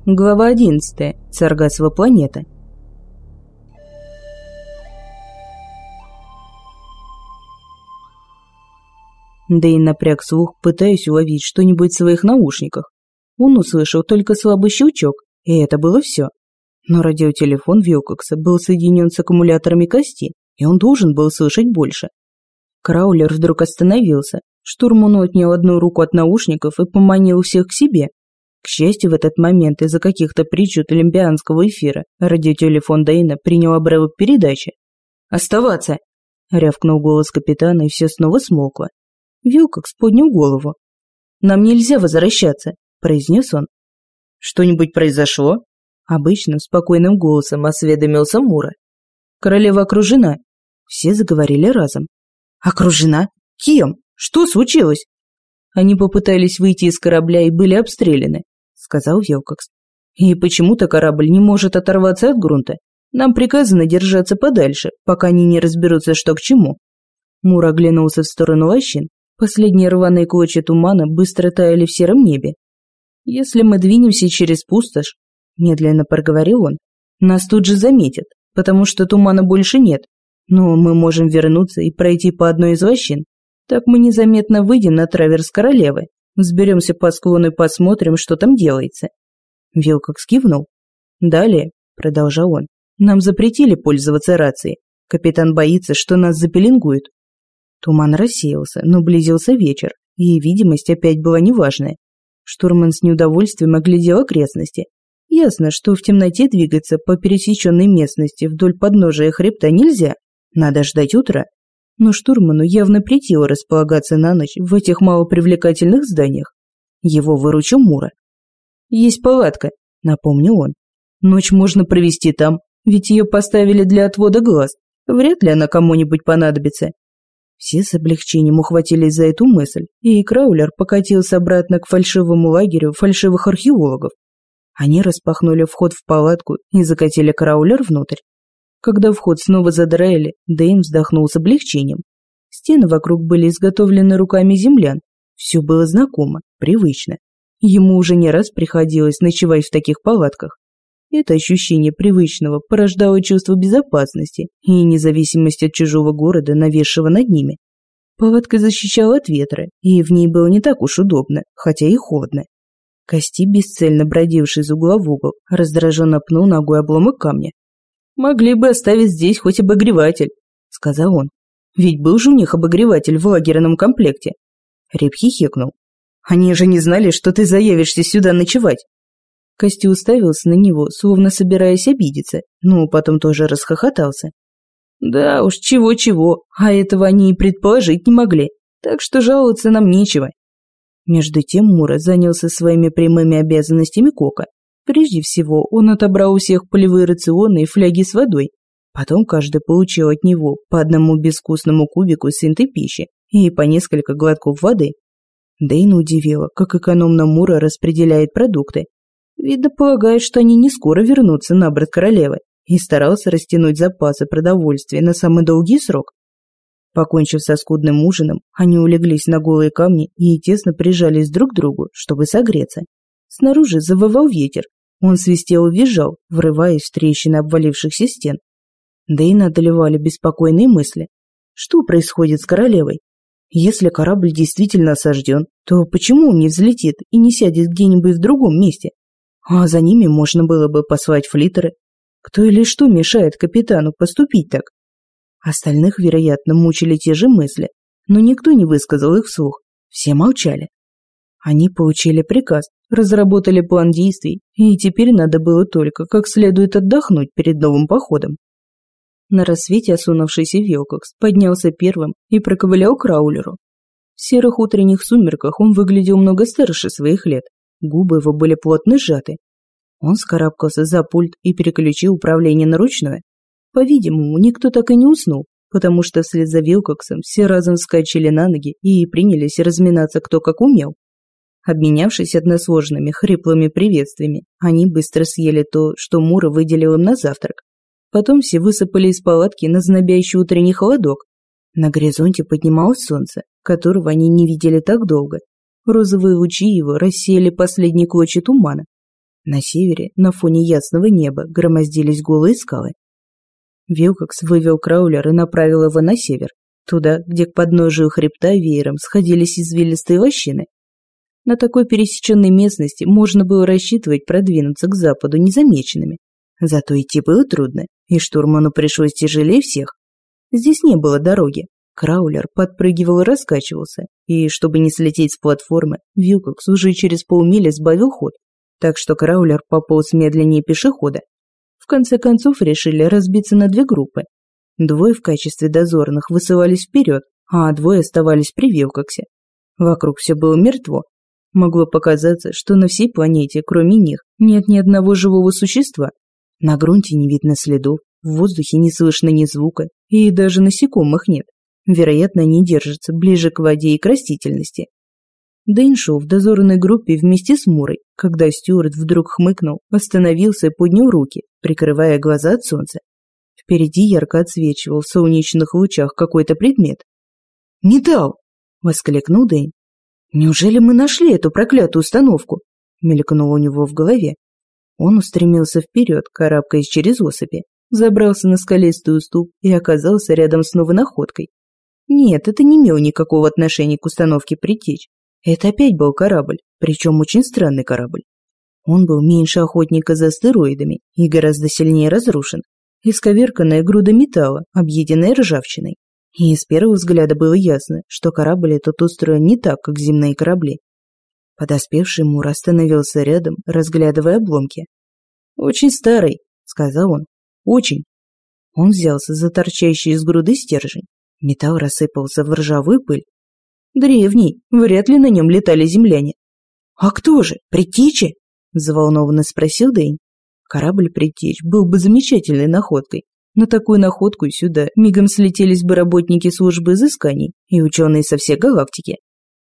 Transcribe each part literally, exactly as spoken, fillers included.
Глава одиннадцатая. Саргасова планета. Дэйн напряг слух, пытаясь уловить что-нибудь в своих наушниках. Он услышал только слабый щелчок, и это было все. Но радиотелефон Вилкокса был соединен с аккумуляторами кости, и он должен был слышать больше. Краулер вдруг остановился. Штурман отнял одну руку от наушников и поманил всех к себе. К счастью, в этот момент из-за каких-то причуд олимпианского эфира радиотелефон Дэйна принял обрывок передачи. «Оставаться!» – рявкнул голос капитана, и все снова смолкло. Вилкокс поднял голову. «Нам нельзя возвращаться», – произнес он. «Что-нибудь произошло?» – обычным спокойным голосом осведомился Мура. «Королева окружена». Все заговорили разом. «Окружена? Кем? Что случилось?» «Они попытались выйти из корабля и были обстреляны», – сказал Вилкокс. «И почему-то корабль не может оторваться от грунта. Нам приказано держаться подальше, пока они не разберутся, что к чему». Мур оглянулся в сторону лощин. Последние рваные клочья тумана быстро таяли в сером небе. «Если мы двинемся через пустошь», – медленно проговорил он, – «нас тут же заметят, потому что тумана больше нет. Но мы можем вернуться и пройти по одной из лощин. Так мы незаметно выйдем на траверс королевы, взберемся по склону и посмотрим, что там делается». Вилкокс кивнул. «Далее», – продолжал он, – «нам запретили пользоваться рацией. Капитан боится, что нас запеленгуют». Туман рассеялся, но близился вечер, и видимость опять была неважная. Штурман с неудовольствием оглядел окрестности. Ясно, что в темноте двигаться по пересеченной местности вдоль подножия хребта нельзя, надо ждать утра. Но штурману явно претило располагаться на ночь в этих малопривлекательных зданиях. Его выручил Мура. «Есть палатка», — напомнил он. «Ночь можно провести там, ведь ее поставили для отвода глаз. Вряд ли она кому-нибудь понадобится». Все с облегчением ухватились за эту мысль, и Краулер покатился обратно к фальшивому лагерю фальшивых археологов. Они распахнули вход в палатку и закатили Краулер внутрь. Когда вход снова задраили, Дэйн вздохнул с облегчением. Стены вокруг были изготовлены руками землян. Все было знакомо, привычно. Ему уже не раз приходилось ночевать в таких палатках. Это ощущение привычного порождало чувство безопасности и независимость от чужого города, нависшего над ними. Палатка защищала от ветра, и в ней было не так уж удобно, хотя и холодно. Кости, бесцельно бродивший из угла в угол, раздраженно пнул ногой обломок камня. «Могли бы оставить здесь хоть обогреватель», — сказал он. «Ведь был же у них обогреватель в лагерном комплекте». Реп хихикнул. «Они же не знали, что ты заявишься сюда ночевать». Кости уставился на него, словно собираясь обидеться, но потом тоже расхохотался. «Да уж, чего-чего, а этого они и предположить не могли, так что жаловаться нам нечего». Между тем Мура занялся своими прямыми обязанностями кока. Прежде всего, он отобрал у всех полевые рационы и фляги с водой. Потом каждый получил от него по одному безвкусному кубику синтой пищи и по несколько глотков воды. Дэйна удивило, как экономно Мура распределяет продукты. Видно, полагает, что они не скоро вернутся на борт королевы, и старался растянуть запасы продовольствия на самый долгий срок. Покончив со скудным ужином, они улеглись на голые камни и тесно прижались друг к другу, чтобы согреться. Снаружи завывал ветер, он свистел и визжал, врываясь в трещины обвалившихся стен. Дэйна одолевали беспокойные мысли. Что происходит с королевой? Если корабль действительно осажден, то почему он не взлетит и не сядет где-нибудь в другом месте? А за ними можно было бы послать флиттеры. Кто или что мешает капитану поступить так? Остальных, вероятно, мучили те же мысли, но никто не высказал их вслух. Все молчали. Они получили приказ, разработали план действий, и теперь надо было только как следует отдохнуть перед новым походом. На рассвете осунувшийся Вилкокс поднялся первым и проковылял к Краулеру. В серых утренних сумерках он выглядел много старше своих лет. Губы его были плотно сжаты. Он скарабкался за пульт и переключил управление на ручное. По-видимому, никто так и не уснул, потому что вслед за Вилкоксом все разом вскочили на ноги и принялись разминаться кто как умел. Обменявшись односложными, хриплыми приветствиями, они быстро съели то, что Мура выделил им на завтрак. Потом все высыпали из палатки на знобящий утренний холодок. На горизонте поднималось солнце, которого они не видели так долго. Розовые лучи его рассеяли последние клочья тумана. На севере, на фоне ясного неба, громоздились голые скалы. Вилкокс вывел краулер и направил его на север, туда, где к подножию хребта веером сходились извилистые лощины. На такой пересеченной местности можно было рассчитывать продвинуться к западу незамеченными. Зато идти было трудно, и штурману пришлось тяжелее всех. Здесь не было дороги. Краулер подпрыгивал и раскачивался, и, чтобы не слететь с платформы, Вилкокс уже через полмили сбавил ход, так что краулер пополз медленнее пешехода. В конце концов решили разбиться на две группы. Двое в качестве дозорных высылались вперед, а двое оставались при Вилкоксе. Вокруг все было мертво. Могло показаться, что на всей планете, кроме них, нет ни одного живого существа. На грунте не видно следов, в воздухе не слышно ни звука, и даже насекомых нет. Вероятно, они держатся ближе к воде и к растительности. Дэйн шел в дозорной группе вместе с Мурой, когда Стюарт вдруг хмыкнул, остановился и поднял руки, прикрывая глаза от солнца. Впереди ярко отсвечивал в солнечных лучах какой-то предмет. «Металл!» – воскликнул Дэйн. «Неужели мы нашли эту проклятую установку?» – мелькнуло у него в голове. Он устремился вперед, карабкаясь через осыпи, забрался на скалистый уступ и оказался рядом с новой находкой. Нет, это не имело никакого отношения к установке «Предтечь». Это опять был корабль, причем очень странный корабль. Он был меньше охотника за астероидами и гораздо сильнее разрушен. Исковерканная груда металла, объеденная ржавчиной. И с первого взгляда было ясно, что корабль этот устроен не так, как земные корабли. Подоспевший Мур остановился рядом, разглядывая обломки. «Очень старый», — сказал он. «Очень». Он взялся за торчащий из груды стержень. Металл рассыпался в ржавую пыль. «Древний, вряд ли на нем летали земляне». «А кто же, Предтеча?» – взволнованно спросил Дэйн. Корабль «Предтечь» был бы замечательной находкой. На такую находку сюда мигом слетелись бы работники службы изысканий и ученые со всей галактики.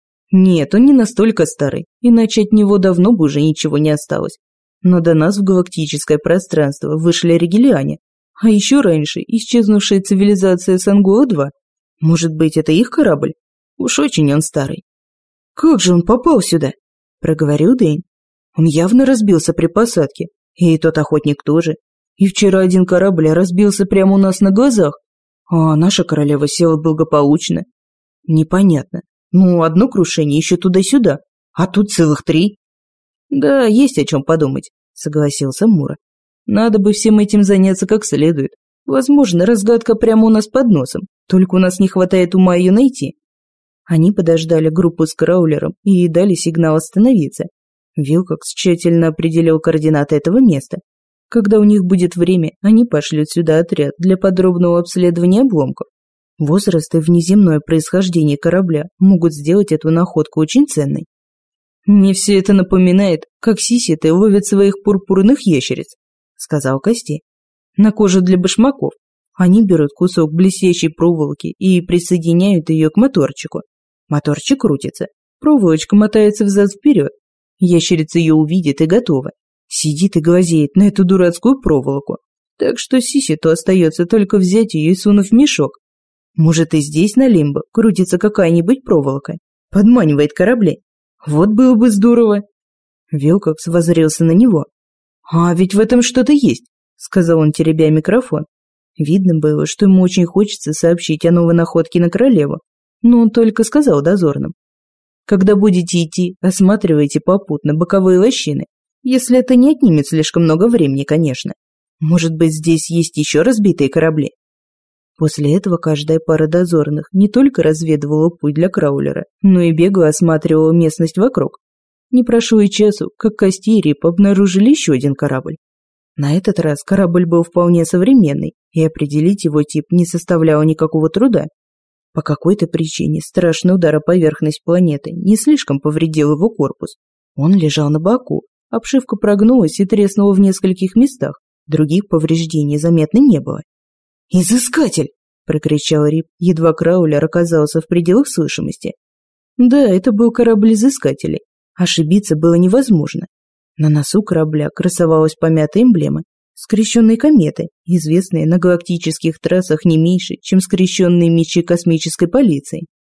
Нет, он не настолько старый, иначе от него давно бы уже ничего не осталось. Но до нас в галактическое пространство вышли ригелиане, а еще раньше исчезнувшая цивилизация Сангола-два. Может быть, это их корабль? Уж очень он старый. «Как же он попал сюда?» – проговорил Дэйн. «Он явно разбился при посадке, и тот охотник тоже. И вчера один корабль разбился прямо у нас на глазах, а наша королева села благополучно. Непонятно. Ну, одно крушение еще туда-сюда, а тут целых три». «Да, есть о чем подумать», – согласился Мура. «Надо бы всем этим заняться как следует. Возможно, разгадка прямо у нас под носом, только у нас не хватает ума ее найти». Они подождали группу с краулером и дали сигнал остановиться. Вилкокс тщательно определил координаты этого места. Когда у них будет время, они пошлют сюда отряд для подробного обследования обломков. Возраст и внеземное происхождение корабля могут сделать эту находку очень ценной. «Мне все это напоминает, как сиситы ловят своих пурпурных ящериц», — сказал Кости. «На коже для башмаков. Они берут кусок блестящей проволоки и присоединяют ее к моторчику. Моторчик крутится, проволочка мотается взад-вперед. Ящерица ее увидит и готова. Сидит и глазеет на эту дурацкую проволоку. Так что сиситу остается только взять ее и сунув в мешок. Может, и здесь на Лимбо крутится какая-нибудь проволока. Подманивает корабли. Вот было бы здорово». Вилкокс воззрелся на него. «А ведь в этом что-то есть», — сказал он, теребя микрофон. Видно было, что ему очень хочется сообщить о новой находке на королеву, но он только сказал дозорным: «Когда будете идти, осматривайте попутно боковые лощины, если это не отнимет слишком много времени, конечно. Может быть, здесь есть еще разбитые корабли». После этого каждая пара дозорных не только разведывала путь для краулера, но и бегло осматривала местность вокруг. Не прошло и часу, как Кости и Рип обнаружили еще один корабль. На этот раз корабль был вполне современный, и определить его тип не составляло никакого труда. По какой-то причине страшный удар о поверхность планеты не слишком повредил его корпус. Он лежал на боку, обшивка прогнулась и треснула в нескольких местах, других повреждений заметно не было. «Изыскатель!» – прокричал Рип, едва краулер оказался в пределах слышимости. Да, это был корабль изыскателей. Ошибиться было невозможно. На носу корабля красовалась помятая эмблема скрещенной кометы, известные на галактических трассах не меньше, чем скрещенные мечи космической полиции.